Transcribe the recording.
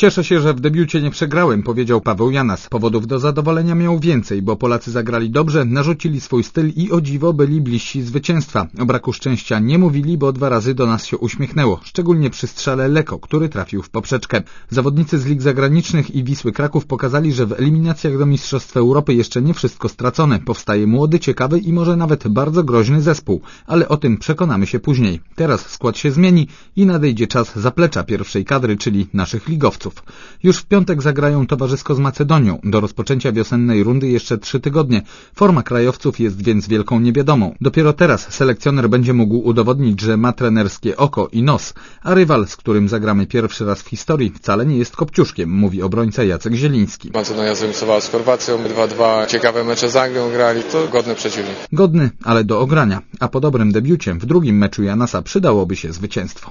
Cieszę się, że w debiucie nie przegrałem, powiedział Paweł Janas. Powodów do zadowolenia miał więcej, bo Polacy zagrali dobrze, narzucili swój styl i o dziwo byli bliżsi zwycięstwa. O braku szczęścia nie mówili, bo 2 razy do nas się uśmiechnęło, szczególnie przy strzale Leko, który trafił w poprzeczkę. Zawodnicy z lig zagranicznych i Wisły Kraków pokazali, że w eliminacjach do Mistrzostw Europy jeszcze nie wszystko stracone. Powstaje młody, ciekawy i może nawet bardzo groźny zespół, ale o tym przekonamy się później. Teraz skład się zmieni i nadejdzie czas zaplecza pierwszej kadry, czyli naszych ligowców. Już w piątek zagrają towarzysko z Macedonią. Do rozpoczęcia wiosennej rundy jeszcze 3 tygodnie. Forma krajowców jest więc wielką niewiadomą. Dopiero teraz selekcjoner będzie mógł udowodnić, że ma trenerskie oko i nos, a rywal, z którym zagramy pierwszy raz w historii, wcale nie jest kopciuszkiem, mówi obrońca Jacek Zieliński. Macedonia zremisowała z Chorwacją 2-2. Ciekawe mecze z Anglią grali. To godny przeciwnik. Godny, ale do ogrania. A po dobrym debiucie w drugim meczu Janasa przydałoby się zwycięstwo.